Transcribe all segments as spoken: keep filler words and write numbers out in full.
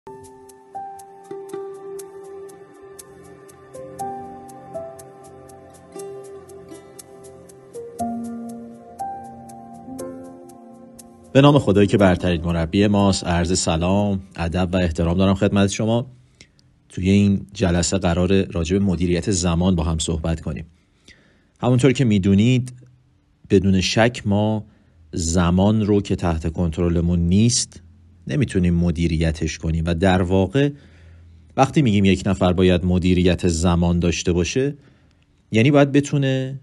به نام خدایی که برترین مربی ماست، عرض سلام، ادب و احترام دارم خدمت شما. توی این جلسه قرار راجع به مدیریت زمان با هم صحبت کنیم. همونطور که میدونید بدون شک ما زمان رو که تحت کنترلمون نیست نمیتونیم مدیریتش کنیم و در واقع وقتی میگیم یک نفر باید مدیریت زمان داشته باشه یعنی باید بتونه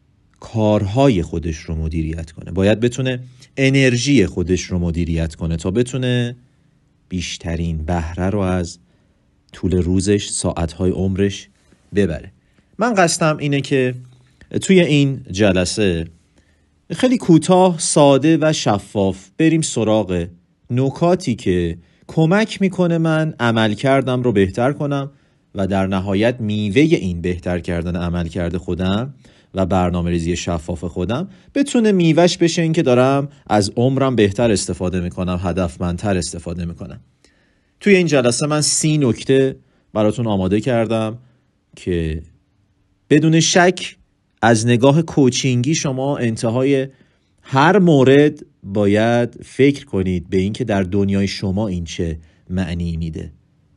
کارهای خودش رو مدیریت کنه، باید بتونه انرژی خودش رو مدیریت کنه تا بتونه بیشترین بهره رو از طول روزش، ساعتهای عمرش ببره. من قصدم اینه که توی این جلسه خیلی کوتاه، ساده و شفاف بریم سراغ نکاتی که کمک میکنه من عمل کردم رو بهتر کنم و در نهایت میوه این بهتر کردن عمل کرده خودم و برنامه ریزی شفاف خودم بتونه میوهش بشه این که دارم از عمرم بهتر استفاده میکنم، هدفمندتر استفاده میکنم. توی این جلسه من سی نکته براتون آماده کردم که بدون شک از نگاه کوچینگی شما انتهای هر مورد باید فکر کنید به این که در دنیای شما این چه معنی میده.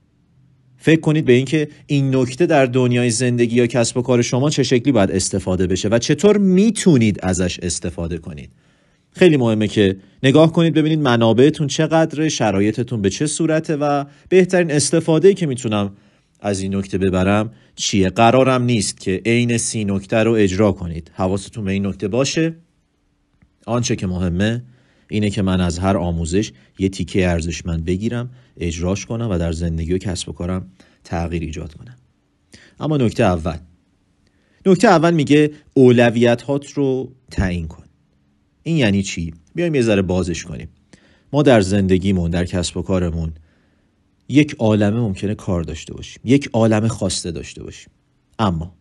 فکر کنید به این که این نکته در دنیای زندگی یا کسب و کار شما چه شکلی باید استفاده بشه و چطور میتونید ازش استفاده کنید. خیلی مهمه که نگاه کنید ببینید منابعتون چقدره، شرایطتون به چه صورته و بهترین استفاده‌ای که میتونم از این نکته ببرم چیه. قرارم نیست که عین سی نکته رو اجرا کنید. حواستون به این نکته باشه. آنچه که مهمه اینه که من از هر آموزش یه تیکه ارزشمند بگیرم، اجراش کنم و در زندگی و کسب و کارم تغییر ایجاد کنم. اما نکته اول نکته اول میگه اولویت‌هات رو تعیین کن. این یعنی چی؟ بیایم یه ذره بازش کنیم. ما در زندگیمون، در کسب و کارمون یک عالمه ممکنه کار داشته باشیم، یک عالمه خواسته داشته باشیم، اما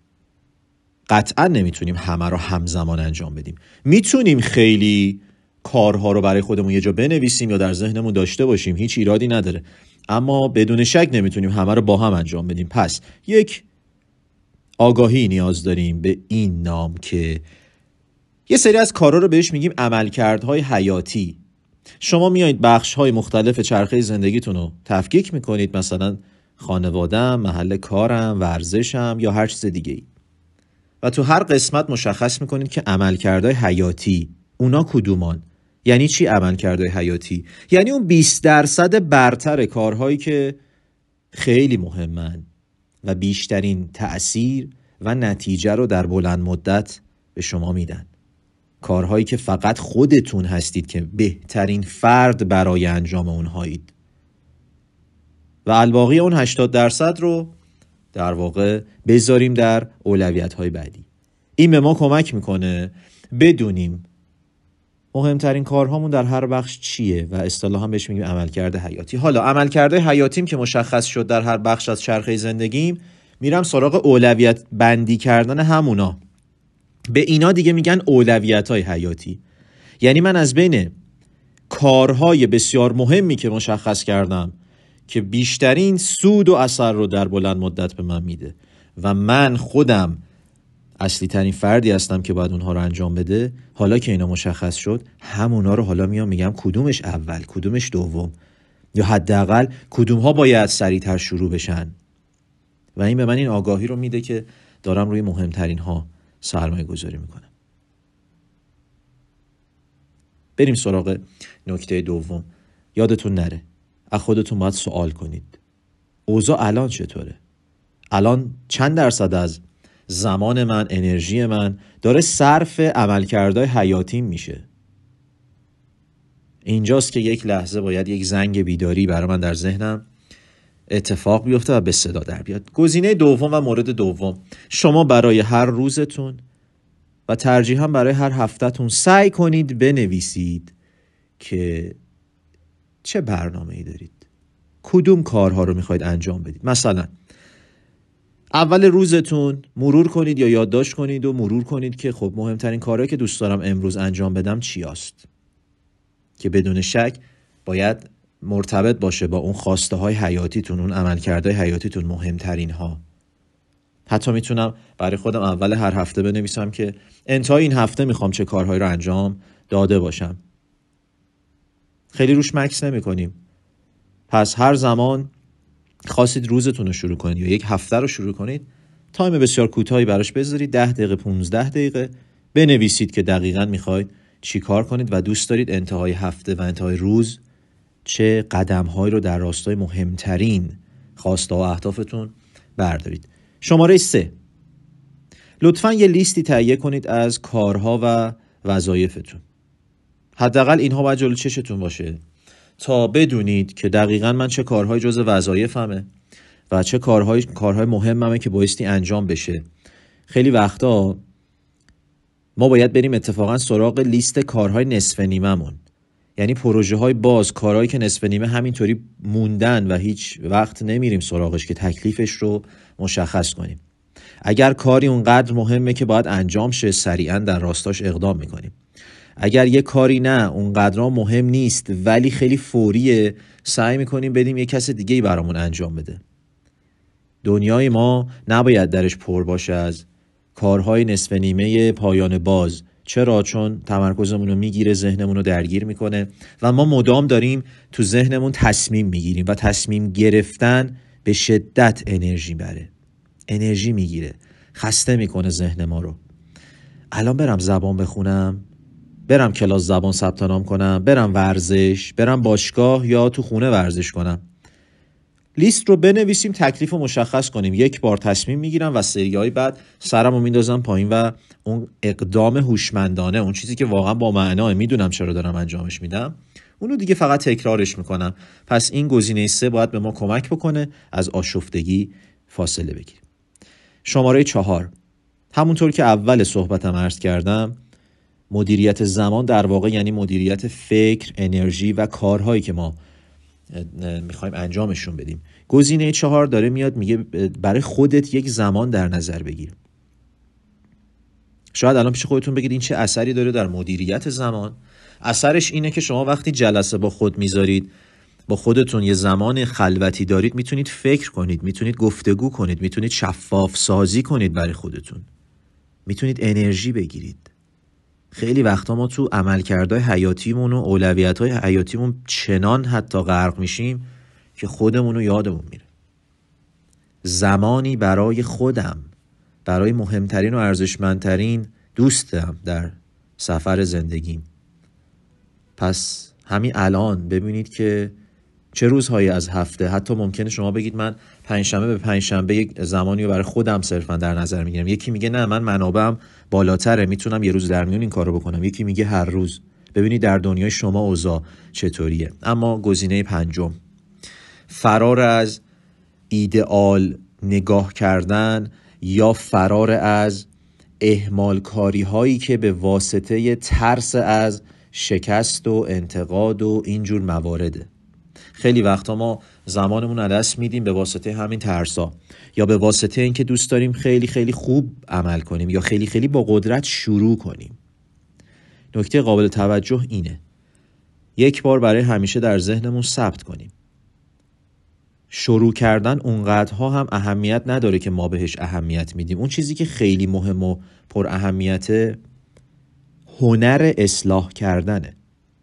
قطعا نمیتونیم همه رو همزمان انجام بدیم. میتونیم خیلی کارها رو برای خودمون یه جا بنویسیم یا در ذهنمون داشته باشیم، هیچ ایرادی نداره، اما بدون شک نمیتونیم همه رو با هم انجام بدیم. پس یک آگاهی نیاز داریم به این نام که یه سری از کارها رو بهش میگیم عملکردهای حیاتی. شما میایید بخش‌های مختلف چرخه زندگیتون رو تفکیک میکنید، مثلا خانواده‌ام، محل کارم، ورزشم یا هر چیز دیگه‌ای، و تو هر قسمت مشخص میکنید که عملکردهای حیاتی اونا کدومان. یعنی چی عملکردهای حیاتی؟ یعنی اون بیست درصد برتر کارهایی که خیلی مهمن و بیشترین تأثیر و نتیجه رو در بلند مدت به شما میدن. کارهایی که فقط خودتون هستید که بهترین فرد برای انجام اونهایید و الباقی اون هشتاد درصد رو در واقع بذاریم در اولویت‌های بعدی. این به ما کمک میکنه بدونیم مهمترین کارهامون در هر بخش چیه و اصطلاحاً بهش میگیم عملکرد حیاتی. حالا عملکرد حیاتیم که مشخص شد در هر بخش از چرخه زندگیم، میرم سراغ اولویت بندی کردن همونا. به اینا دیگه میگن اولویت‌های حیاتی. یعنی من از بین کارهای بسیار مهمی که مشخص کردم که بیشترین سود و اثر رو در بلند مدت به من میده و من خودم اصلی ترین فردی هستم که باید اونها رو انجام بده، حالا که اینا مشخص شد همونا رو حالا میام میگم کدومش اول، کدومش دوم، یا حداقل کدومها باید سریعتر شروع بشن. و این به من این آگاهی رو میده که دارم روی مهمترین ها سرمایه گذاری میکنم. بریم سراغ نکته دوم. یادتون نره از خودتون باید سوال کنید اوضاع الان چطوره؟ الان چند درصد از زمان من، انرژی من داره صرف عملکردهای حیاتیم میشه؟ اینجاست که یک لحظه باید یک زنگ بیداری برای من در ذهنم اتفاق بیفته و به صدا در بیاد. گزینه دوم و مورد دوم، شما برای هر روزتون و ترجیحاً برای هر هفتهتون سعی کنید بنویسید که چه برنامه‌ای دارید، کدوم کارها رو میخواید انجام بدید. مثلا اول روزتون مرور کنید یا یادداشت کنید و مرور کنید که خب مهمترین کارهایی که دوست دارم امروز انجام بدم چی است، که بدون شک باید مرتبط باشه با اون خواسته های حیاتیتون، اون عملکردهای حیاتیتون، مهمترین ها. حتی میتونم برای خودم اول هر هفته بنویسم که انتهای این هفته میخوام چه کارهایی رو انجام داده باشم. خیلی روش مکس نمی کنیم. پس هر زمان خواستید روزتون رو شروع کنید یا یک هفته رو شروع کنید، تایم بسیار کوتاهی براش بذارید، ده دقیقه پونزده دقیقه بنویسید که دقیقاً میخواید چی کار کنید و دوست دارید انتهای هفته و انتهای روز چه قدم‌هایی رو در راستای مهمترین خواسته و اهدافتون بردارید. شماره سه، لطفاً یه لیستی تهیه کنید از کارها و وظایفتون. حداقل اینها باید جلو چشتون باشه تا بدونید که دقیقاً من چه کارهای جزء وظایفمه و چه کارهای کارهای مهممه که بایستی انجام بشه. خیلی وقتا ما باید بریم اتفاقاً سراغ لیست کارهای نصف نیمه‌مون، یعنی پروژه های باز، کارهایی که نصف نیمه همینطوری موندن و هیچ وقت نمیریم سراغش که تکلیفش رو مشخص کنیم. اگر کاری اونقدر مهمه که باید انجام شه، سریعاً در راستاش اقدام میکنیم. اگر یه کاری نه اونقدر مهم نیست ولی خیلی فوریه، سعی میکنیم بدیم یه کس دیگه‌ای برامون انجام بده. دنیای ما نباید درش پر باشه از کارهای نصف نیمه پایان باز. چرا؟ چون تمرکزمون رو میگیره، ذهنمون رو درگیر میکنه و ما مدام داریم تو ذهنمون تصمیم میگیریم و تصمیم گرفتن به شدت انرژی بره، انرژی میگیره، خسته میکنه ذهن ما رو. الان برم زبان بخونم، برم کلاس زبان ثبت نام کنم، برم ورزش، برم باشگاه یا تو خونه ورزش کنم. لیست رو بنویسیم، تکلیف رو مشخص کنیم. یک بار تصمیم میگیرم و سریای بعد سرم رو میندازم پایین و اون اقدام هوشمندانه، اون چیزی که واقعا با معناه، میدونم چرا دارم انجامش میدم، اونو دیگه فقط تکرارش میکنم. پس این گزینه سه باید به ما کمک بکنه از آشفتگی فاصله بگیریم. شماره چهار، همونطور که اول صحبتم عرض کردم، مدیریت زمان در واقع یعنی مدیریت فکر، انرژی و کارهایی که ما میخوایم انجامشون بدیم. گزینه چهار داره میاد میگه برای خودت یک زمان در نظر بگیر. شاید الان پیش خودتون بگید این چه اثری داره در مدیریت زمان؟ اثرش اینه که شما وقتی جلسه با خود میذارید، با خودتون یه زمان خلوتی دارید، میتونید فکر کنید، میتونید گفتگو کنید، میتونید شفاف سازی کنید برای خودتون، میتونید انرژی بگیرید. خیلی وقتا ما تو عملکردهای حیاتیمون و اولویت‌های حیاتیمون چنان حتی غرق میشیم که خودمون رو یادمون میره. زمانی برای خودم، برای مهمترین و ارزشمندترین دوستم در سفر زندگیم. پس همین الان ببینید که چه روزهایی از هفته، حتی ممکنه شما بگید من پنجشنبه به پنجشنبه یک زمانی رو برای خودم صرفا در نظر میگیرم. یکی میگه نه من منابعم بالاتره، میتونم یه روز در میون این کارو بکنم. یکی میگه هر روز. ببینید در دنیای شما اوضاع چطوریه. اما گزینه پنجم، فرار از ایدئال نگاه کردن یا فرار از اهمال کاری هایی که به واسطه ترس از شکست و انتقاد و اینجور موارده. خیلی وقتا ما زمانمون رو دست میدیم به واسطه همین ترسا، یا به واسطه اینکه دوست داریم خیلی خیلی خوب عمل کنیم یا خیلی خیلی با قدرت شروع کنیم. نکته قابل توجه اینه، یک بار برای همیشه در ذهنمون ثبت کنیم، شروع کردن اونقدرها هم اهمیت نداره که ما بهش اهمیت میدیم. اون چیزی که خیلی مهم و پر اهمیته هنر اصلاح کردنه.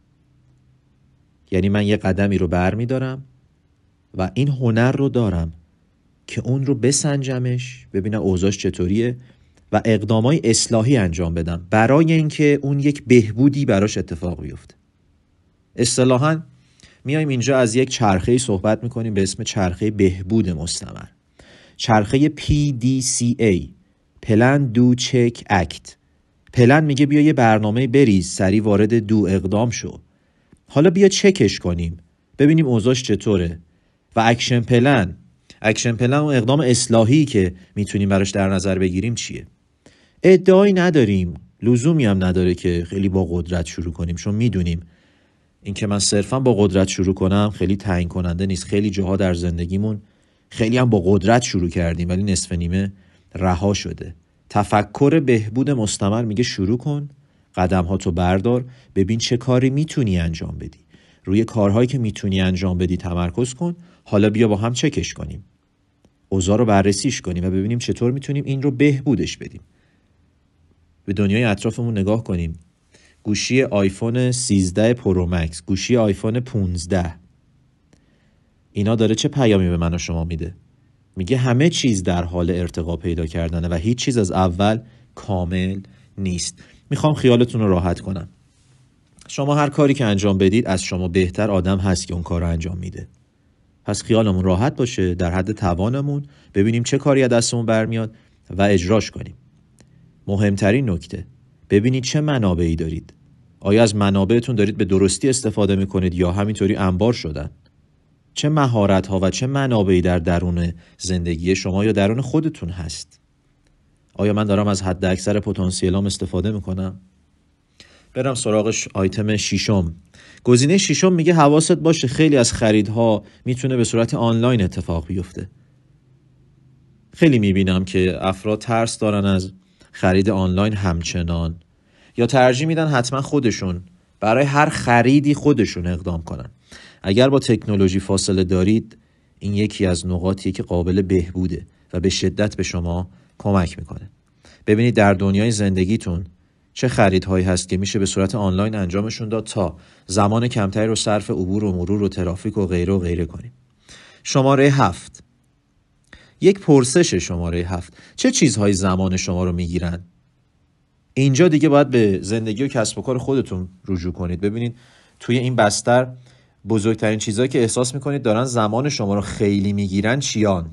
یعنی من یه قدمی رو بر می دارم و این هنر رو دارم که اون رو بسنجمش، ببینم اوضاعش چطوریه و اقدامای اصلاحی انجام بدم برای اینکه اون یک بهبودی براش اتفاق بیفته. اصطلاحاً میایم اینجا از یک چرخه‌ای صحبت میکنیم به اسم چرخه بهبود مستمر. چرخه پی دی سی ای، پلن دو چک اکت. پلن میگه بیا یه برنامه بریز، سری وارد دو اقدام شو. حالا بیا چکش کنیم ببینیم اوضاعش چطوره. و اکشن پلن، اکشن پلن اون اقدام اصلاحی که میتونیم براش در نظر بگیریم چیه. ادعایی نداریم، لزومی هم نداره که خیلی با قدرت شروع کنیم، چون میدونیم این که من صرفا با قدرت شروع کنم خیلی تعیین کننده نیست. خیلی جاها در زندگیمون خیلی هم با قدرت شروع کردیم ولی نصف نیمه رها شده. تفکر بهبود مستمر میگه شروع کن، قدم ها تو بردار، ببین چه کاری میتونی انجام بدی. روی کارهایی که میتونی انجام بدی تمرکز کن. حالا بیا با هم چکش کنیم، اوضاع رو بررسیش کنیم و ببینیم چطور میتونیم این رو بهبودش بدیم. به دنیای اطرافمون نگاه کنیم. گوشی آیفون سیزده پرو مکس، گوشی آیفون پانزده، اینا داره چه پیامی به من و شما میده؟ میگه همه چیز در حال ارتقا پیدا کردنه و هیچ چیز از اول کامل نیست. میخوام خیالتون رو راحت کنم. شما هر کاری که انجام بدید از شما بهتر آدم هست که اون کار رو انجام میده. پس خیالمون راحت باشه، در حد توانمون ببینیم چه کاری از دستمون برمیاد و اجراش کنیم. مهمترین نکته، ببینید چه منابعی دارید. آیا از منابعتون دارید به درستی استفاده میکنید یا همینطوری انبار شدن؟ چه مهارت‌ها و چه منابعی در درون زندگی شما یا درون خودتون هست؟ آیا من دارم از حد اکثر پتانسیلام استفاده میکنم؟ برم سراغ آیتم ششم. گزینه ششم میگه حواست باشه خیلی از خریدها میتونه به صورت آنلاین اتفاق بیفته. خیلی میبینم که افراد ترس دارن از خرید آنلاین همچنان، یا ترجیح میدن حتما خودشون برای هر خریدی خودشون اقدام کنن. اگر با تکنولوژی فاصله دارید، این یکی از نقاطیه که قابل بهبوده و به شدت به شما کمک میکنه. ببینید در دنیای زندگیتون چه خریدهایی هست که میشه به صورت آنلاین انجامشون داد تا زمان کمتری رو صرف عبور و مرور و ترافیک و غیره و غیره کنیم. شماره هفت، یک پرسش. شماره هفت، چه چیزهایی زمان شما رو میگیرن؟ اینجا دیگه باید به زندگی و کسب و کار خودتون رجوع کنید. ببینید توی این بستر بزرگترین چیزهایی که احساس میکنید دارن زمان شما رو خیلی میگیرن چیان؟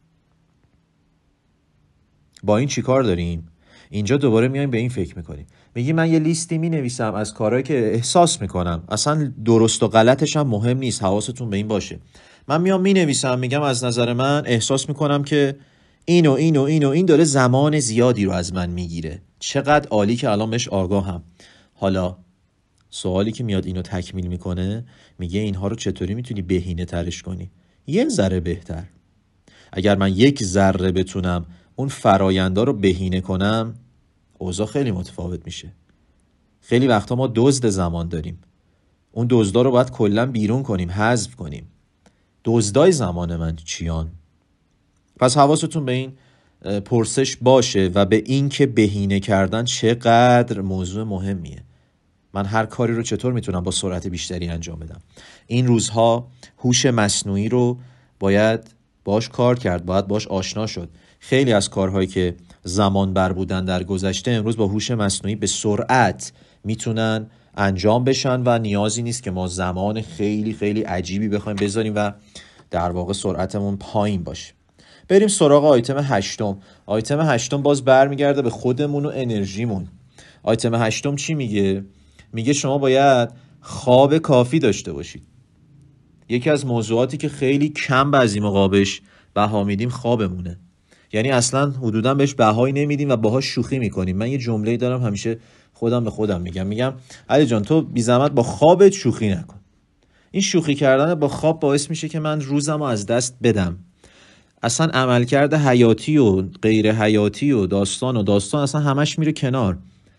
با این چی کار داریم؟ اینجا دوباره میایم به این فکر میکنیم، میگی من یه لیستی مینویسم از کارهایی که احساس میکنم اصلا درست و غلطش هم مهم نیست، حواستون به این باشه. من میام مینویسم، میگم از نظر من احساس میکنم که این و این و این و این داره زمان زیادی رو از من میگیره. چقدر عالی که الان بهش آگاهم. حالا سوالی که میاد اینو تکمیل میکنه، میگه اینها رو چطوری میتونی بهینه ترش کنی؟ یه ذره بهتر. اگر من یک ذره بتونم اون فرایندا رو بهینه کنم، اوضاع خیلی متفاوت میشه. خیلی وقتا ما دزد زمان داریم، اون دزدا رو باید کلا بیرون کنیم، حذف کنیم. دزدای زمان من چیان؟ پس حواستون به این پرسش باشه و به این که بهینه کردن چقدر موضوع مهمیه. من هر کاری رو چطور میتونم با سرعت بیشتری انجام بدم؟ این روزها هوش مصنوعی رو باید باش کار کرد، باید باش آشنا شد. خیلی از کارهایی که زمان بر بودن در گذشته امروز با هوش مصنوعی به سرعت میتونن انجام بشن و نیازی نیست که ما زمان خیلی خیلی عجیبی بخوایم بذاریم و در واقع سرعتمون پایین باشه. بریم سراغ آیتم هشتم. آیتم هشتم باز برمیگرده به خودمون و انرژیمون. آیتم هشتم چی میگه؟ میگه شما باید خواب کافی داشته باشید. یکی از موضوعاتی که خیلی کم بعضی موقعش بها میدیم خوابمونه. یعنی اصلا حدودا بهش بهایی نمیدیم و باهاش شوخی میکنیم. من یه جمله‌ای دارم همیشه خودم به خودم میگم، میگم علی جان تو بی زحمت با خوابت شوخی نکن. این شوخی کردن با خواب باعث میشه که من روزمو از دست بدم. اصلا عملکرد حیاتی و غیر حیاتی و داستان و داستان اصلا همش میره کنار.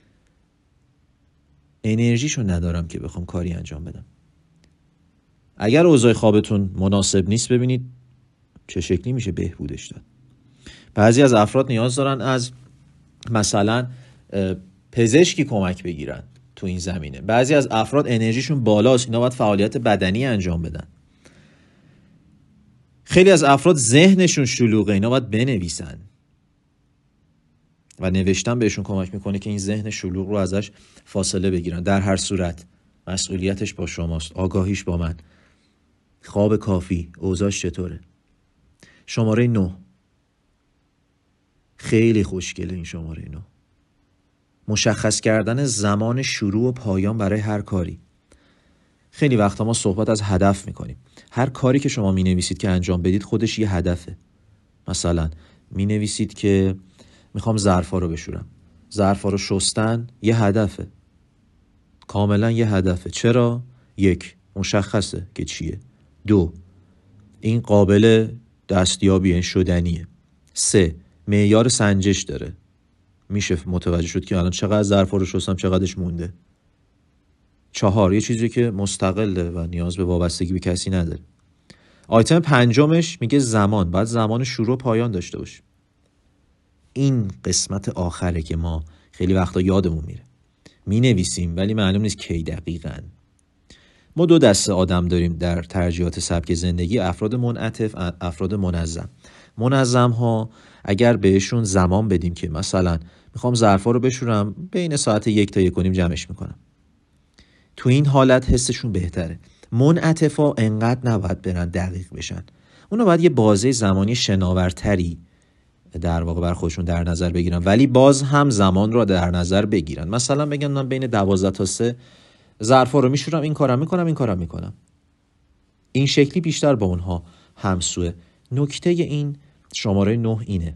انرژیشو ندارم که بخوام کاری انجام بدم. اگر اوضاع خوابتون مناسب نیست، ببینید چه شکلی میشه بهبودش داد. بعضی از افراد نیاز دارن از مثلا پزشکی کمک بگیرن تو این زمینه. بعضی از افراد انرژیشون بالاست، اینا باید فعالیت بدنی انجام بدن. خیلی از افراد ذهنشون شلوغه، اینا باید بنویسن و نوشتن بهشون کمک میکنه که این ذهن شلوغ رو ازش فاصله بگیرن. در هر صورت مسئولیتش با شماست، آگاهیش با من. خواب کافی، اوضاعش چطوره؟ شماره نه، خیلی خوشگله این شماره نه. مشخص کردن زمان شروع و پایان برای هر کاری. خیلی وقتا ما صحبت از هدف میکنیم. هر کاری که شما مینویسید که انجام بدید خودش یه هدفه. مثلا مینویسید که میخوام ظرفا رو بشورم. ظرفا رو شستن یه هدفه. کاملا یه هدفه. چرا؟ یک، مشخصه که چیه. دو، این قابل دستیابیه، این شدنیه. سه، معیار سنجش داره. میشه متوجه شد که الان چقدر ظرفا رو شستم، چقدرش مونده. چهار، یه چیزی که مستقله و نیاز به وابستگی به کسی نداره. آیتم پنجمش میگه زمان، باید زمان شروع و پایان داشته باشه. این قسمت آخره که ما خیلی وقتا یادمون میره. می نویسیم ولی معلوم نیست کی دقیقاً. ما دو دسته آدم داریم در ترجیحات سبک زندگی، افراد منعطف، افراد منظم. منظم ها اگر بهشون زمان بدیم که مثلا میخوام ظرفا رو بشورم، بین ساعت یک تا یک و نیم جمعش میکنم، تو این حالت حسشون بهتره. منعطفا انقدر نباید برن دقیق بشن، اونا باید یه بازه زمانی شناورتری در واقع بر خودشون در نظر بگیرن، ولی باز هم زمان رو در نظر بگیرن. مثلا بگن من بین دوازده تا سه ظرفا رو میشورم، این کارم میکنم این کارم میکنم. این شکلی بیشتر با اونها همسوه. نکته این شماره نه اینه: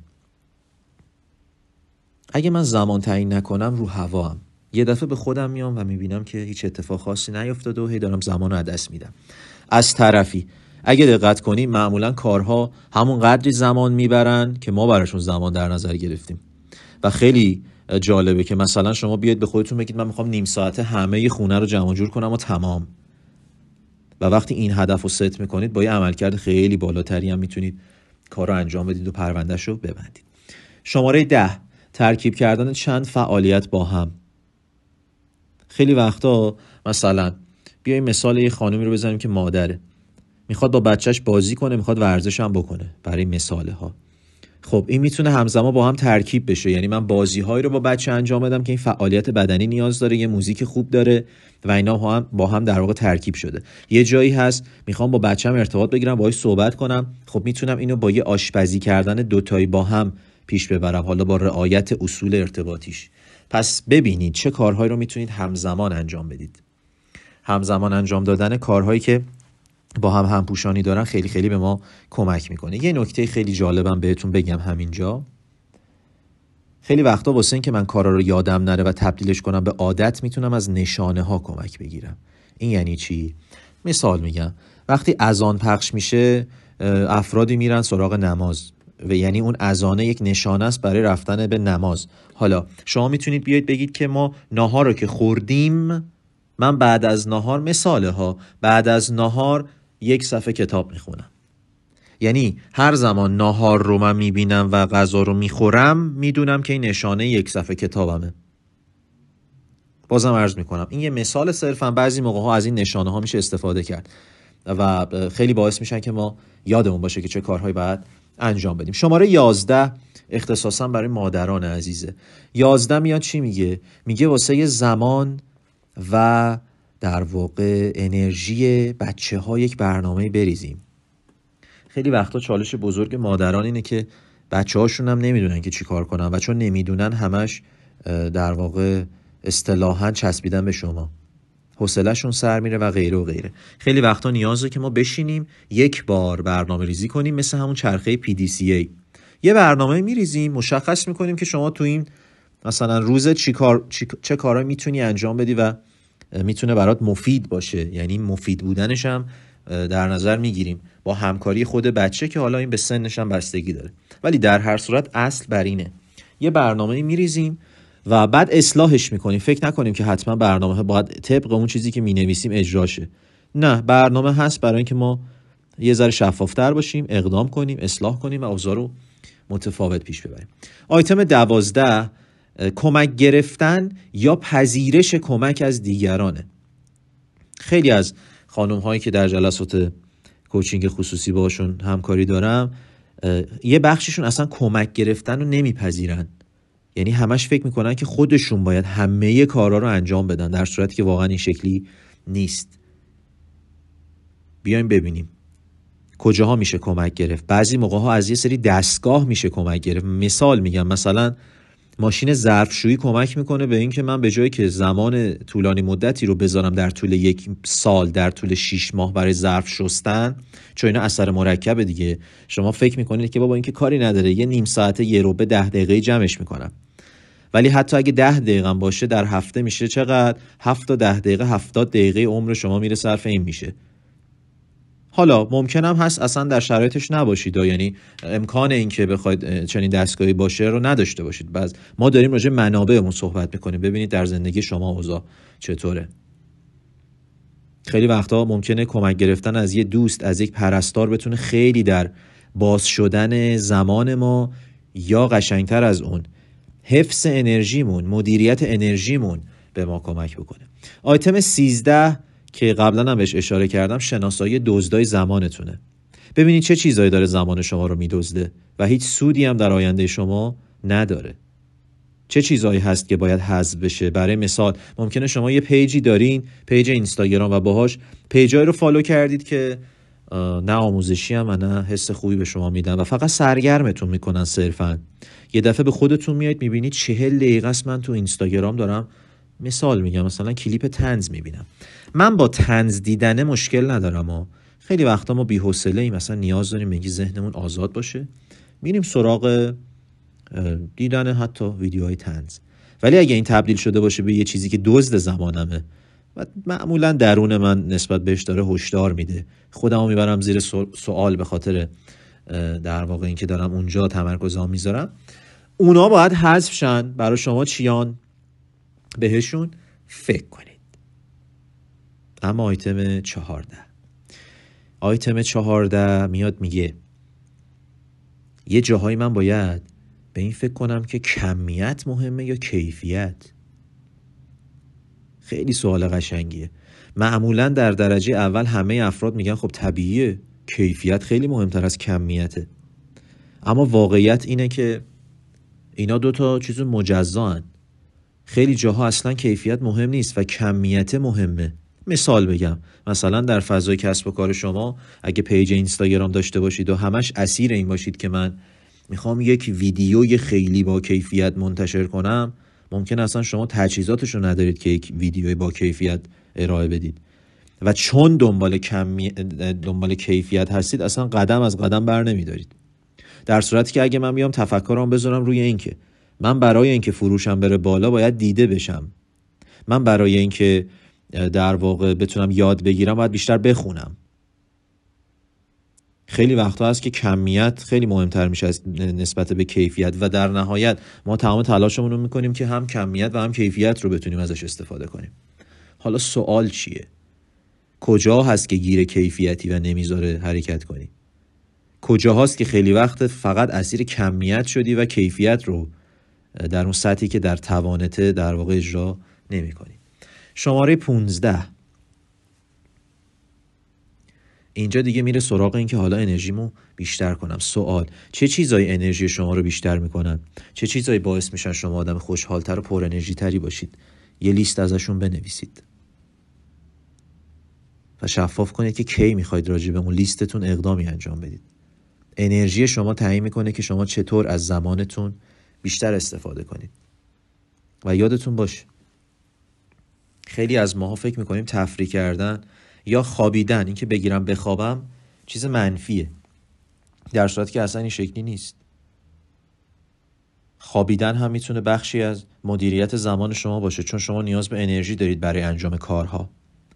اگه من زمان تعیین نکنم رو هوام، یه دفعه به خودم میام و میبینم که هیچ اتفاق خاصی نیفتاده و هی دارم زمان رو از دست میدم. از طرفی اگه دقت کنیم معمولا کارها همون قدری زمان میبرن که ما براشون زمان در نظر گرفتیم. و خیلی جالبه که مثلا شما بیاید به خودتون بگید من میخوام نیم ساعته همه خونه رو جمع جور کنم و تمام. و وقتی این هدف رو ست میکنید با یه عملکرد خیلی بالاتری هم میتونید کار رو انجام بدید و پروندهش رو ببندید. شماره ده: ترکیب کردن چند فعالیت با هم. خیلی وقتا مثلا بیایم مثال یه خانومی رو بزنیم که مادره، میخواد با بچهش بازی کنه، میخواد ورزش هم بکنه، برای مثاله ها. خب این میتونه همزمان با هم ترکیب بشه، یعنی من بازی هایی رو با بچه انجام بدم که این فعالیت بدنی نیاز داره، یه موزیک خوب داره و اینا هم با هم در واقع ترکیب شده. یه جایی هست میخوام با بچه‌م ارتباط بگیرم، باهاش صحبت کنم، خب میتونم اینو با یه آشپزی کردن دوتایی با هم پیش ببرم، حالا با رعایت اصول ارتباطیش. پس ببینید چه کارهایی رو میتونید همزمان انجام بدید. همزمان انجام دادن کارهایی که با هم همپوشانی دارن خیلی خیلی به ما کمک میکنه. یه نکته خیلی جالبم بهتون بگم همینجا: خیلی وقتا واسه این که من کارا رو یادم نره و تبدیلش کنم به عادت، میتونم از نشانه ها کمک بگیرم. این یعنی چی؟ مثال میگم، وقتی اذان پخش میشه افرادی میرن سراغ نماز و یعنی اون اذانه یک نشانه است برای رفتن به نماز. حالا شما میتونید بیاید بگید که ما ناهار رو که خوردیم، من بعد از ناهار، مثاله ها، بعد از ناهار یک صفحه کتاب میخونم. یعنی هر زمان ناهار رو من میبینم و غذا رو میخورم، میدونم که این نشانه یک صفحه کتابمه. بازم عرض میکنم این یه مثال صرفا، بعضی موقع ها از این نشانه ها میشه استفاده کرد و خیلی باعث میشن که ما یادمون باشه که چه کارهایی باید انجام بدیم. شماره یازده اختصاصا برای مادران عزیزه. یازده میاد چی میگه؟ میگه واسه زمان و در واقع انرژی بچه ها یک برنامه بریزیم. خیلی وقتا چالش بزرگ مادران اینه که بچه هاشون هم نمیدونن که چی کار کنن و چون نمیدونن همش در واقع اصطلاحاً چسبیدن به شما، حوصله‌شون سر میره و غیره و غیره. خیلی وقتا نیازه که ما بشینیم یک بار برنامه ریزی کنیم، مثل همون چرخه پی دی سی ای. یه برنامه میریزیم، مشخص میکنیم که شما تو این مثلا روز چی کار چی... چه کارا میتونی انجام بدی و میتونه برات مفید باشه، یعنی مفید بودنش هم در نظر میگیریم با همکاری خود بچه که حالا این به سنش هم بستگی داره، ولی در هر صورت اصل بر اینه یه برنامه میریزیم و بعد اصلاحش میکنیم. فکر نکنیم که حتما برنامه باید طبق اون چیزی که مینویسیم اجراشه. نه، برنامه هست برای اینکه ما یه ذره شفافتر باشیم، اقدام کنیم، اصلاح کنیم و اوضاع رو متفاوت پیش ببریم. آیتم دوازده: کمک گرفتن یا پذیرش کمک از دیگرانه. خیلی از خانم هایی که در جلسات کوچینگ خصوصی باشون همکاری دارم، یه بخششون اصلا کمک گرفتن رو نمیپذیرن، یعنی همش فکر میکنن که خودشون باید همه کارا رو انجام بدن، در صورتی که واقعا این شکلی نیست. بیایم ببینیم کجاها میشه کمک گرفت. بعضی موقع ها از یه سری دستگاه میشه کمک گرفت. مثال میگم، مثلا ماشین ظرفشویی کمک میکنه به این که من به جایی که زمان طولانی مدتی رو بذارم در طول یک سال، در طول شش ماه برای ظرف شستن، چون اینا اثر مرکبه دیگه، شما فکر میکنید که بابا این که کاری نداره، یه نیم ساعته یه رو به ده دقیقه جمعش میکنم، ولی حتی اگه ده دقیقه باشه در هفته میشه چقدر؟ هفت تا ده دقیقه، هفتاد دقیقه عمر شما میره صرف این میشه. حالا ممکن هم هست اصلا در شرایطش نباشید، یعنی امکان این که بخواید چنین دستگاهی باشه رو نداشته باشید. باز ما داریم راجع منابعمون صحبت میکنیم، ببینید در زندگی شما اوضاع چطوره. خیلی وقتا ممکنه کمک گرفتن از یه دوست، از یک پرستار بتونه خیلی در باز شدن زمان ما، یا قشنگتر از اون حفظ انرژیمون، مدیریت انرژیمون به ما کمک بکنه. آیتم سیزده که قبلا هم بهش اشاره کردم، شناسایی دزدای زمانتونه. ببینید چه چیزایی داره زمان شما رو میدزده و هیچ سودی هم در آینده شما نداره. چه چیزایی هست که باید حذف بشه؟ برای مثال ممکنه شما یه پیجی دارین، پیج اینستاگرام، و باهاش پیجایی رو فالو کردید که نه آموزشی هم و نه حس خوبی به شما میدن و فقط سرگرمتون میکنن صرفا. یه دفعه به خودتون میایید میبینید چهل دقیقه است من تو اینستاگرام دارم، مثال میگم، مثلا کلیپ طنز میبینم. من با طنز دیدن مشکل ندارم ها. خیلی وقتا ما بی‌حوصله ایم، مثلا نیاز داریم بگی ذهنمون آزاد باشه، میریم سراغ دیدن حتی ویدیوهای طنز. ولی اگه این تبدیل شده باشه به یه چیزی که دزد زمانمه و معمولا درون من نسبت بهش داره هشدار میده، خودمو میبرم زیر سوال به خاطر در واقع این که دارم اونجا تمرکزام میذارم، اونا باید حذف شن. برای شما چیان؟ بهشون فکر کنید. اما آیتم چهارده آیتم چهارده میاد میگه یه جاهایی من باید به این فکر کنم که کمیت مهمه یا کیفیت. خیلی سوال قشنگیه. معمولا در درجه اول همه افراد میگن خب طبیعیه، کیفیت خیلی مهمتر از کمیته. اما واقعیت اینه که اینا دوتا چیز مجزا هن. خیلی جاها اصلا کیفیت مهم نیست و کمیت مهمه. مثال بگم، مثلا در فضای کسب و کار شما اگه پیج اینستاگرام داشته باشید و همش اسیر این باشید که من میخوام یک ویدیوی خیلی با کیفیت منتشر کنم، ممکن اصلا شما تجهیزاتشو ندارید که یک ویدیوی با کیفیت ارائه بدید و چون دنبال کمی... دنبال کیفیت هستید اصلا قدم از قدم بر نمیدارید. در صورتی که اگه من بیام تفکرام بذارم روی این که من برای اینکه فروشم بره بالا باید دیده بشم، من برای اینکه در واقع بتونم یاد بگیرم باید بیشتر بخونم. خیلی وقتا هست که کمیت خیلی مهمتر میشه نسبت به کیفیت و در نهایت ما تمام تلاشمون رو میکنیم که هم کمیت و هم کیفیت رو بتونیم ازش استفاده کنیم. حالا سوال چیه؟ کجا هست که گیر کیفیتی و نمیذاره حرکت کنی؟ کجا هست که خیلی وقت فقط اسیر کمیت شدی و کیفیت رو در اون سطحی که در توانته در واقع اجرا نمی کنی؟ شماره پونزده اینجا دیگه میره سراغ این که حالا انرژیمو بیشتر کنم. سوال: چه چیزایی انرژی شما رو بیشتر میکنن؟ چه چیزایی باعث میشن شما آدم خوشحالتر و پر انرژی تری باشید؟ یه لیست ازشون بنویسید و شفاف کنید که کی میخواید راجع به اون لیستتون اقدامی انجام بدید. انرژی شما تعیین میکنه که شما چطور از زمانتون بیشتر استفاده کنید. و یادتون باشه خیلی از ماها فکر میکنیم تفریح کردن یا خوابیدن، این که بگیرم بخوابم، چیز منفیه، در صورتی که اصلا این شکلی نیست. خوابیدن هم میتونه بخشی از مدیریت زمان شما باشه، چون شما نیاز به انرژی دارید برای انجام کارها.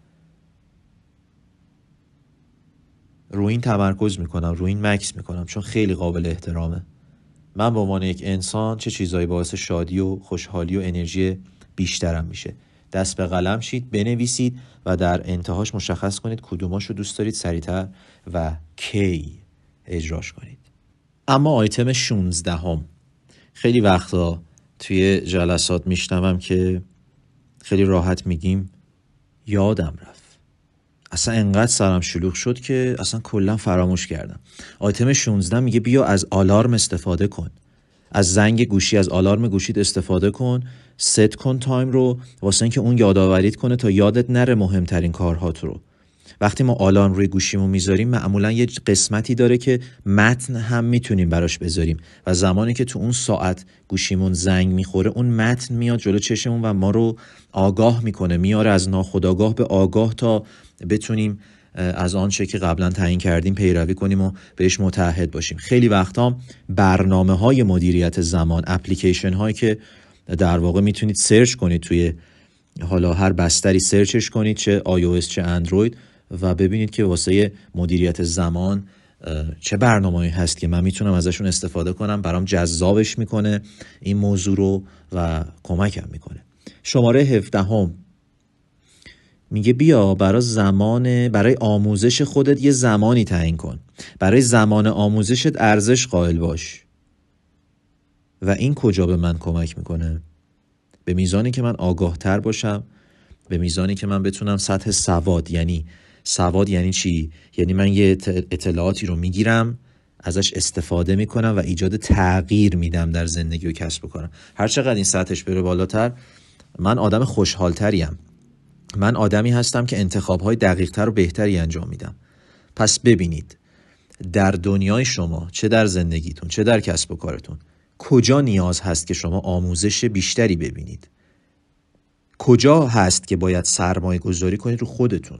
روی این تمرکز میکنم، روی این مکس میکنم، چون خیلی قابل احترامه. من به عنوان یک انسان چه چیزایی باعث شادی و خوشحالی و انرژی بیشترم میشه. دست به قلم شید، بنویسید و در انتهاش مشخص کنید کدوماشو دوست دارید سریعتر و کی اجراش کنید. اما آیتم شانزده هم خیلی وقتا توی جلسات میشنوم که خیلی راحت میگیم یادم رفت، اصلا انقدر سرم شلوغ شد که اصلا کلا فراموش کردم. آیتم شانزده میگه بیا از آلارم استفاده کن، از زنگ گوشی، از آلارم گوشیت استفاده کن، ست کن تایم رو واسه اینکه اون یادآوریت کنه تا یادت نره مهمترین کارهات رو. وقتی ما آلارم روی گوشیمون میذاریم معمولا یه قسمتی داره که متن هم میتونیم براش بذاریم و زمانی که تو اون ساعت گوشیمون زنگ میخوره اون متن میاد جلو چشمون و ما رو آگاه میکنه، میاره از ناخودآگاه به آگاه تا بتونیم از آن چه که قبلا تعیین کردیم پیروی کنیم و بهش متعهد باشیم. خیلی وقتا برنامه‌های مدیریت زمان، اپلیکیشن هایی که در واقع میتونید سرچ کنید توی حالا هر بستری سرچش کنید، چه آی او اس چه اندروید، و ببینید که واسه مدیریت زمان چه برنامه‌ای هست که من میتونم ازشون استفاده کنم، برام جذابش میکنه این موضوع رو و کمکم میکنه. شماره هفده هم میگه بیا برای زمان برای آموزش خودت یه زمانی تعیین کن، برای زمان آموزشت ارزش قائل باش. و این کجا به من کمک میکنه؟ به میزانی که من آگاه تر باشم، به میزانی که من بتونم سطح سواد، یعنی سواد یعنی چی؟ یعنی من یه اطلاعاتی رو میگیرم، ازش استفاده میکنم و ایجاد تغییر میدم در زندگی و کسب بکنم. هر چقدر این سطحش بره بالاتر، من آدم خوشحالتریم، من آدمی هستم که انتخابهای دقیقتر و بهتری انجام میدم. پس ببینید در دنیای شما، چه در زندگیتون چه در کسب و کارتون، کجا نیاز هست که شما آموزش بیشتری ببینید؟ کجا هست که باید سرمایه گذاری کنید رو خودتون؟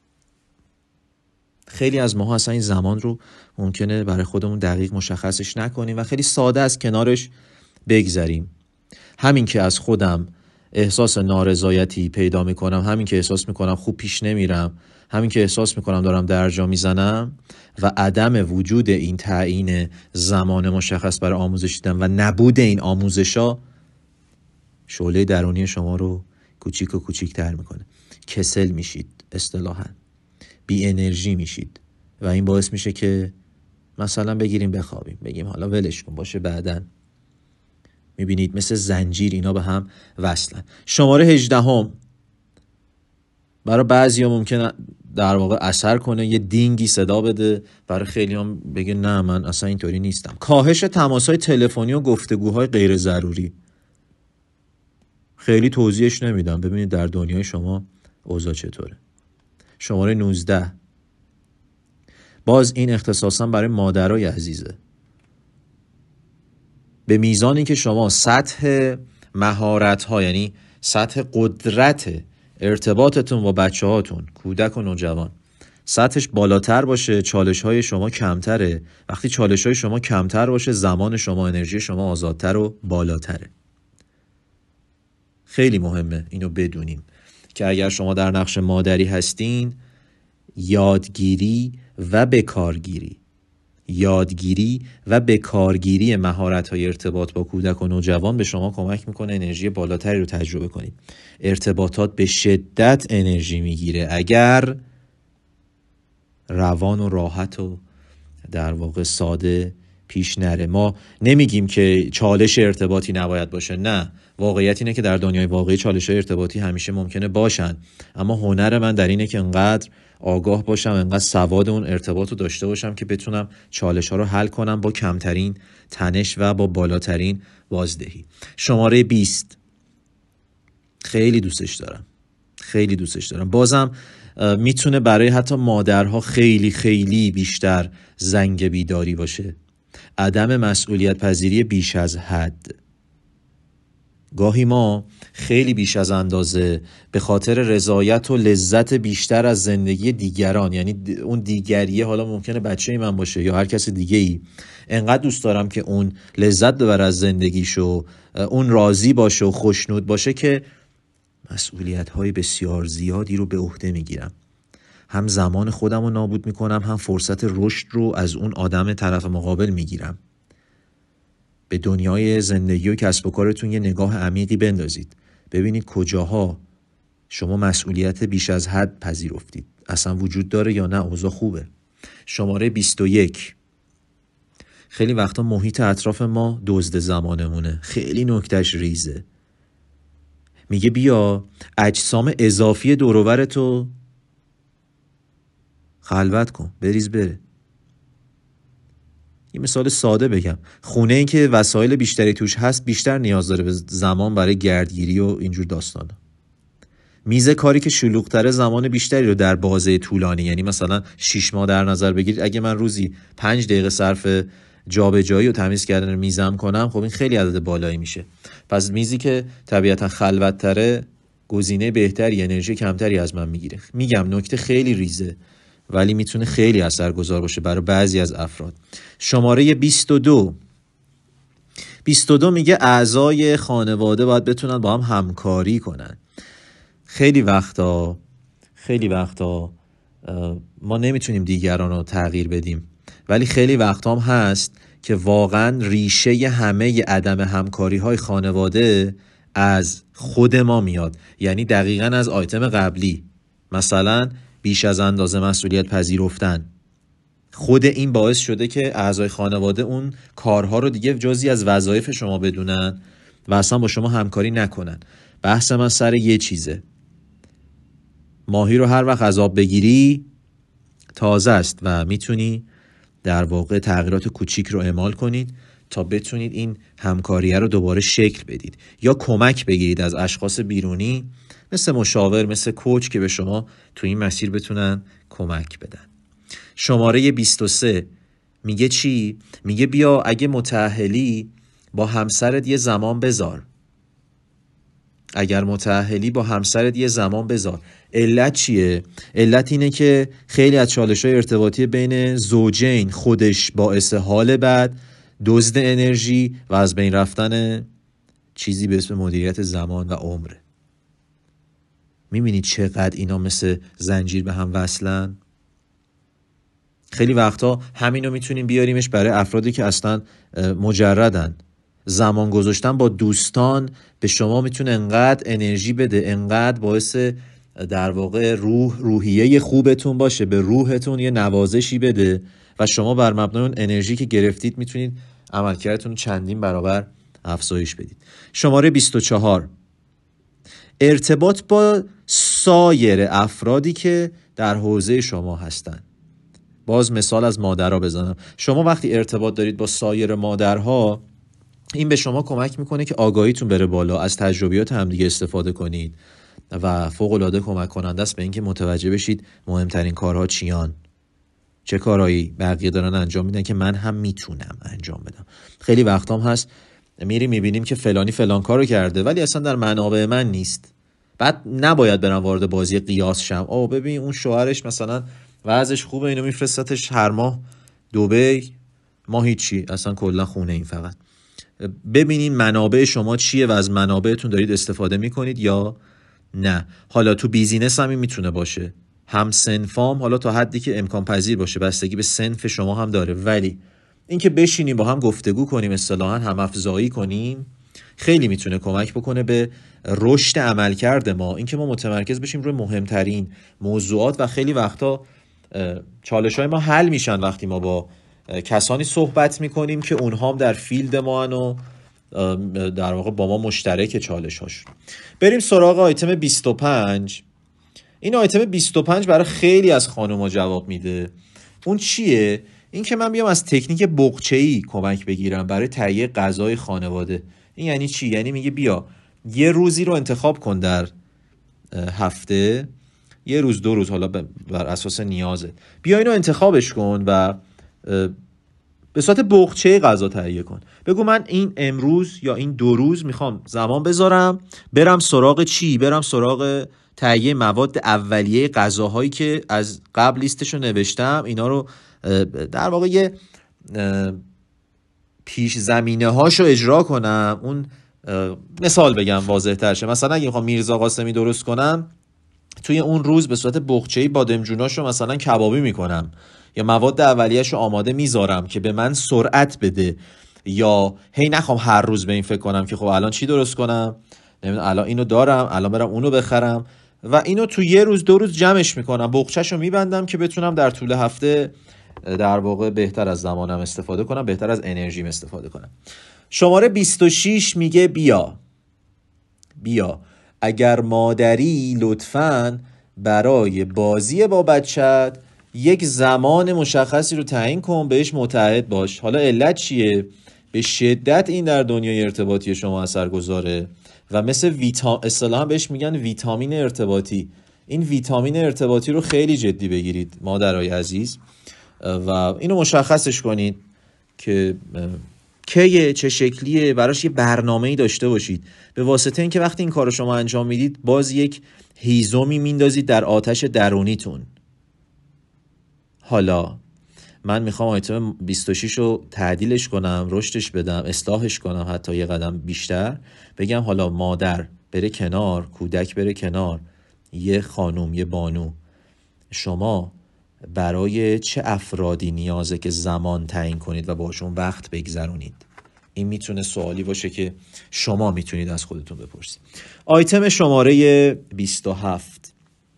خیلی از ماها اصلا این زمان رو ممکنه برای خودمون دقیق مشخصش نکنیم و خیلی ساده از کنارش بگذریم. همین که از خودم احساس نارضایتی پیدا میکنم، همین که احساس میکنم خوب پیش نمیرم، همین که احساس میکنم دارم درجا میزنم و عدم وجود این تعیین زمان مشخص برای آموزش دیدن و نبود این آموزشا شعله درونی شما رو کوچیک و کوچیک‌تر میکنه. کسل میشید، اصطلاحاً بی انرژی میشید و این باعث میشه که مثلا بگیریم بخوابیم، بگیم حالا ولش کن باشه بعدن. میبینید مثل زنجیر اینا به هم وصلن. شماره هجدهم برای بعضیا ممکنه در واقع اثر کنه، یه دینگی صدا بده، برای خیلی هم بگه نه من اصلا اینطوری نیستم. کاهش تماس‌های تلفنی و گفتگوهای غیر ضروری. خیلی توضیحش نمیدم، ببینید در دنیای شما اوضاع چطوره. شماره نوزده باز این اختصاصا برای مادرای عزیزه. به میزانی که شما سطح مهارت ها، یعنی سطح قدرت ارتباطتون با بچه هاتون، کودک و نوجوان، سطحش بالاتر باشه، چالش های شما کمتره. وقتی چالش های شما کمتر باشه، زمان شما، انرژی شما آزادتر و بالاتره. خیلی مهمه اینو بدونیم که اگر شما در نقش مادری هستین، یادگیری و بکارگیری یادگیری و بکارگیری مهارت‌های ارتباط با کودک و نوجوان به شما کمک میکنه انرژی بالاتری رو تجربه کنید. ارتباطات به شدت انرژی میگیره اگر روان و راحت و در واقع ساده پیش نره. ما نمیگیم که چالش ارتباطی نباید باشه، نه، واقعیت اینه که در دنیای واقعی چالش‌های ارتباطی همیشه ممکنه باشن، اما هنر من در اینه که انقدر آگاه باشم، انقدر سواد اون ارتباط رو داشته باشم که بتونم چالش‌ها رو حل کنم با کمترین تنش و با بالاترین بازدهی. شماره بیست خیلی دوستش دارم، خیلی دوستش دارم. بازم میتونه برای حتی مادرها خیلی خیلی بیشتر زنگ بیداری باشه. عدم مسئولیت پذیری بیش از حد. گاهی ما خیلی بیش از اندازه به خاطر رضایت و لذت بیشتر از زندگی دیگران، یعنی اون دیگریه، حالا ممکنه بچه من باشه یا هر کس دیگه ای، انقدر دوست دارم که اون لذت ببره از زندگیشو، اون راضی باشه و خوشنود باشه که مسئولیت های بسیار زیادی رو به عهده میگیرم. هم زمان خودم رو نابود میکنم، هم فرصت رشد رو از اون آدم طرف مقابل میگیرم. به دنیای زندگی و کسب و کارتون یه نگاه عمیقی بندازید. ببینید کجاها شما مسئولیت بیش از حد پذیرفتید. اصلا وجود داره یا نه اوضاع خوبه. شماره بیست و یک خیلی وقتا محیط اطراف ما دزد زمانمونه. خیلی نکتهش ریزه. میگه بیا اجسام اضافی دور و برتو خلوت کن، بریز بره. یه مثال ساده بگم، خونه این که وسایل بیشتری توش هست بیشتر نیاز داره به زمان برای گردگیری و اینجور داستانا. میز کاری که شلوغ‌تره زمان بیشتری رو در بازه طولانی، یعنی مثلا شش ماه در نظر بگیرید. اگه من روزی پنج دقیقه صرف جابجایی و تمیز کردن میزم کنم، خب این خیلی عدد بالایی میشه. پس میزی که طبیعتا خلوت‌تره گزینه بهتری، انرژی کمتری از من میگیره. میگم نکته خیلی ریزه ولی میتونه خیلی اثرگذار باشه برای بعضی از افراد. شماره بیست و دو بیست و دو میگه اعضای خانواده باید بتونن با هم همکاری کنن. خیلی وقتا خیلی وقتا ما نمیتونیم دیگران رو تغییر بدیم، ولی خیلی وقتا هم هست که واقعا ریشه همه عدم همکاری های خانواده از خود ما میاد. یعنی دقیقاً از آیتم قبلی مثلا بیش از اندازه مسئولیت پذیرفتن. خود این باعث شده که اعضای خانواده اون کارها رو دیگه جزئی از وظایف شما بدونن و اصلا با شما همکاری نکنن. بحث من سر یه چیزه، ماهی رو هر وقت از آب بگیری تازه است و میتونی در واقع تغییرات کوچیک رو اعمال کنید تا بتونید این همکاریه رو دوباره شکل بدید، یا کمک بگیرید از اشخاص بیرونی مثل مشاور، مثل کوچ که به شما تو این مسیر بتونن کمک بدن. شماره بیست و سه میگه چی؟ میگه بیا اگه متأهلی با همسرت یه زمان بذار. اگر متأهلی با همسرت یه زمان بذار. علت چیه؟ علت اینه که خیلی از چالش‌های ارتباطی بین زوجین خودش باعث حال بد، دزد انرژی و از بین رفتن چیزی به اسم مدیریت زمان و عمره. میبینید چقدر اینا مثل زنجیر به هم وصلن؟ خیلی وقتا همینو میتونیم بیاریمش برای افرادی که اصلا مجردن. زمان گذاشتن با دوستان به شما میتونه انقدر انرژی بده، انقدر باعث در واقع روح روحیه خوبتون باشه، به روحتون یه نوازشی بده و شما بر مبنای اون انرژی که گرفتید میتونید عملکردتون چندین برابر افزایش بدید. شماره بیست و چهار، ارتباط با سایر افرادی که در حوزه شما هستن. باز مثال از مادرها بزنم. شما وقتی ارتباط دارید با سایر مادرها، این به شما کمک میکنه که آگاهیتون بره بالا، از تجربیات همدیگه استفاده کنید و فوق‌العاده کمک کننده است به اینکه متوجه بشید مهمترین کارها چیان، چه کارهایی بقیه دارن انجام میدن که من هم میتونم انجام بدم. خیلی وقت هم هست میریم میبینیم که فلانی فلان کارو کرده ولی اصلا در منابع من نیست. بعد نباید برم وارد بازی قیاس شم. آه ببین اون شوهرش مثلا وضعش خوبه، اینو میفرستتش هر ماه دبی، ما هیچی، اصلا کلا خونه این. فقط ببینین منابع شما چیه و از منابعتون دارید استفاده میکنید یا نه. حالا تو بیزینس هم این میتونه باشه، هم سنفام، حالا تا حدی که امکان پذیر باشه، بستگی به سنف شما هم داره، ولی اینکه بشینیم با هم گفتگو کنیم، اصطلاحاً هم افزایی کنیم، خیلی میتونه کمک بکنه به رشد عملکرد ما. اینکه ما متمرکز بشیم روی مهمترین موضوعات و خیلی وقتا چالش‌های ما حل میشن وقتی ما با کسانی صحبت میکنیم که اونها هم در فیلد ما و در واقع با ما مشترک چالش هاشون. بریم سراغ آیتم بیست و پنج. این آیتم بیست و پنج برای خیلی از خانوما جواب میده. اون چیه؟ این که من بیام از تکنیک بقچه‌ای کمک بگیرم برای تهیه غذای خانواده. این یعنی چی؟ یعنی میگه بیا یه روزی رو انتخاب کن در هفته، یه روز دو روز، حالا بر اساس نیازت، بیا اینو انتخابش کن و به صورت بقچه غذا تهیه کن. بگو من این امروز یا این دو روز میخوام زمان بذارم برم سراغ چی؟ برم سراغ تهیه مواد اولیه غذاهایی که از قبل لیستشو نوشتم، اینا رو در واقع یه پیش زمینه هاشو اجرا کنم. اون مثال بگم واضح تر شه، مثلا اگه میخوام میرزا قاسمی درست کنم، توی اون روز به صورت بقچه‌ای بادمجوناشو مثلا کبابی میکنم یا مواد اولیه‌شو آماده میذارم که به من سرعت بده، یا هی نخوام هر روز به این فکر کنم که خب الان چی درست کنم، نمیدونم الان اینو دارم الان برم اونو بخرم، و اینو تو یه روز دو روز جمعش میکنم، بقچه‌شو میبندم که بتونم در طول هفته در واقع بهتر از زمانم استفاده کنم، بهتر از انرژیم استفاده کنم. شماره بیست و شش میگه بیا بیا اگر مادری لطفاً برای بازی با بچت یک زمان مشخصی رو تعیین کن، بهش متعهد باش. حالا علت چیه؟ به شدت این در دنیای ارتباطی شما اثر گذاره و مثل ویتا... اصطلاحاً بهش میگن ویتامین ارتباطی. این ویتامین ارتباطی رو خیلی جدی بگیرید مادرای عزیز و اینو مشخصش کنید که کیه، چه شکلیه، براش یه برنامه‌ای داشته باشید. به واسطه اینکه وقتی این کارو شما انجام میدید باز یک هیزمی میندازید در آتش درونیتون. حالا من میخوام آیتم بیست و شش رو تعدیلش کنم، رشدش بدم، اصلاحش کنم حتی یه قدم بیشتر. بگم حالا مادر بره کنار، کودک بره کنار، یه خانوم، یه بانو، شما برای چه افرادی نیازه که زمان تعیین کنید و باشون وقت بگذرونید؟ این میتونه سوالی باشه که شما میتونید از خودتون بپرسید. آیتم شماره بیست و هفت.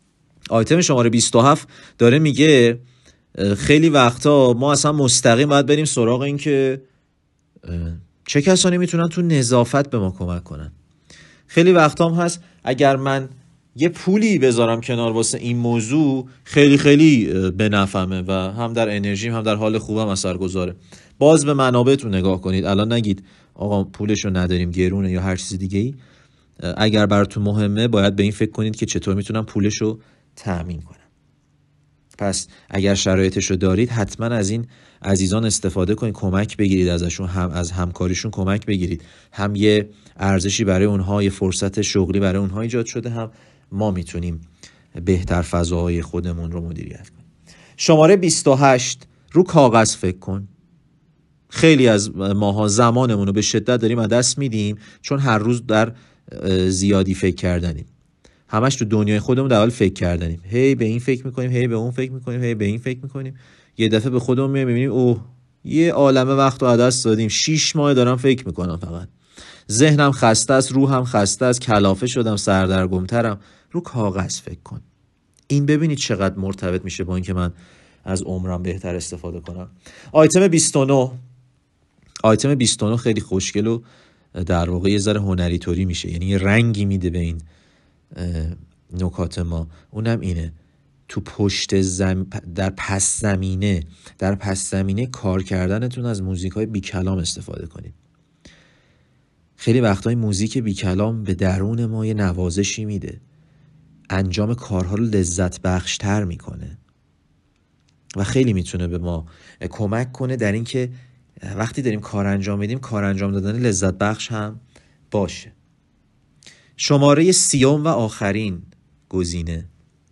آیتم شماره بیست و هفت داره میگه خیلی وقتا ما اصلا مستقیم باید بریم سراغ این که چه کسانی میتونن تو نظافت به ما کمک کنن. خیلی وقتا هم هست اگر من یه پولی بذارم کنار واسه این موضوع خیلی خیلی به نفعمه و هم در انرژیم هم در حال خوبم اثر گذاره. باز به منابعتون نگاه کنید. الان نگید آقا پولشو نداریم گرونه یا هر چیز دیگه ای. اگر براتون مهمه باید به این فکر کنید که چطور میتونم پولشو تأمین کنم. پس اگر شرایطشو دارید حتما از این عزیزان استفاده کنید، کمک بگیرید ازشون، هم از همکاریشون کمک بگیرید. هم یه ارزشی برای اونها، یه فرصت شغلی برای اونها ایجاد شده، هم ما میتونیم بهتر فضاهای خودمون رو مدیریت کنیم. شماره بیست و هشت، رو کاغذ فکر کن. خیلی از ماها زمانمون رو به شدت داریم از دست میدیم چون هر روز در زیادی فکر کردنیم. همش تو دنیای خودمون در حال فکر کردنیم. هی به این فکر میکنیم، هی به اون فکر میکنیم، هی به این فکر میکنیم. یه دفعه به خودمون میبینیم اوه یه عالمه وقت رو از دست دادیم. شیش ماه دارم فکر میکنم فقط. ذهنم خسته است، روحم خسته است، کلافه شدم، سردرگمترم. رو کاغذ فکر کن. این ببینید چقدر مرتبط میشه با اینکه من از عمرم بهتر استفاده کنم. آیتم بیست و نه. آیتم بیست و نه خیلی خوشگل و در واقع یه ذره هنری طوری میشه، یعنی یه رنگی میده به این نکات ما. اونم اینه تو پشت زم... در پس زمینه در پس زمینه کار کردنتون از موزیکای بی کلام استفاده کنید. خیلی وقتای موزیک بی کلام به درون ما یه نوازشی میده، انجام کارها رو لذت بخشتر میکنه و خیلی میتونه به ما کمک کنه در این که وقتی داریم کار انجام میدیم کار انجام دادن لذت بخش هم باشه. شماره سیوم و آخرین گزینه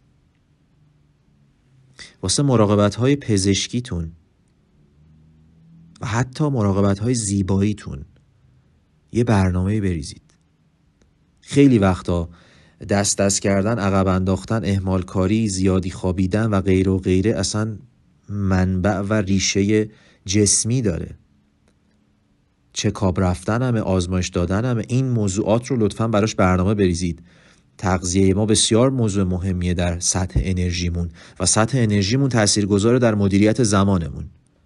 واسه مراقبت‌های پزشکیتون و حتی مراقبت‌های زیباییتون یه برنامه بریزید. خیلی وقتا دست دست کردن، عقب انداختن، اهمال کاری، زیادی خوابیدن و غیره و غیره اصلا منبع و ریشه جسمی داره. چکاب رفتن همه، آزمایش دادن همه. این موضوعات رو لطفاً براش برنامه بریزید. تغذیه ما بسیار موضوع مهمیه در سطح انرژیمون و سطح انرژیمون تاثیرگذاره در مدیریت زمانمون.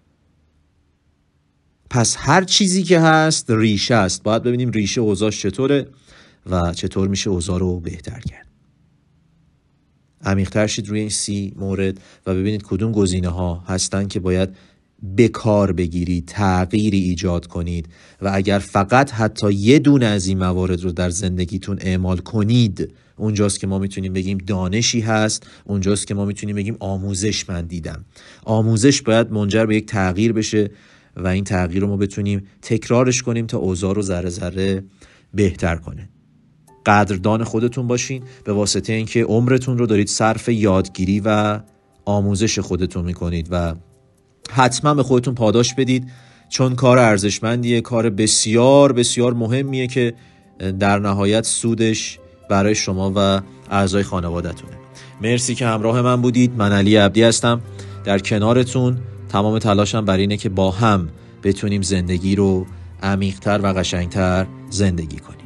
پس هر چیزی که هست ریشه است. باید ببینیم ریشه اوضاعش چطوره و چطور میشه اوضاع رو بهتر کرد. عمیق‌تر شید روی این سی مورد و ببینید کدوم گزینه ها هستن که باید به کار بگیرید، تغییری ایجاد کنید و اگر فقط حتی یه دونه از این موارد رو در زندگیتون اعمال کنید، اونجاست که ما میتونیم بگیم دانشی هست، اونجاست که ما میتونیم بگیم آموزش من دیدم. آموزش باید منجر به یک تغییر بشه و این تغییر رو ما بتونیم تکرارش کنیم تا اوضاع رو ذره ذره بهتر کنه. قدردان خودتون باشین به واسطه اینکه عمرتون رو دارید صرف یادگیری و آموزش خودتون میکنید و حتما به خودتون پاداش بدید، چون کار ارزشمندیه، کار بسیار بسیار مهمیه که در نهایت سودش برای شما و اعضای خانوادتونه. مرسی که همراه من بودید. من علی عبدی هستم، در کنارتون. تمام تلاشم بر اینه که با هم بتونیم زندگی رو عمیق‌تر و قشنگتر زندگی کنیم.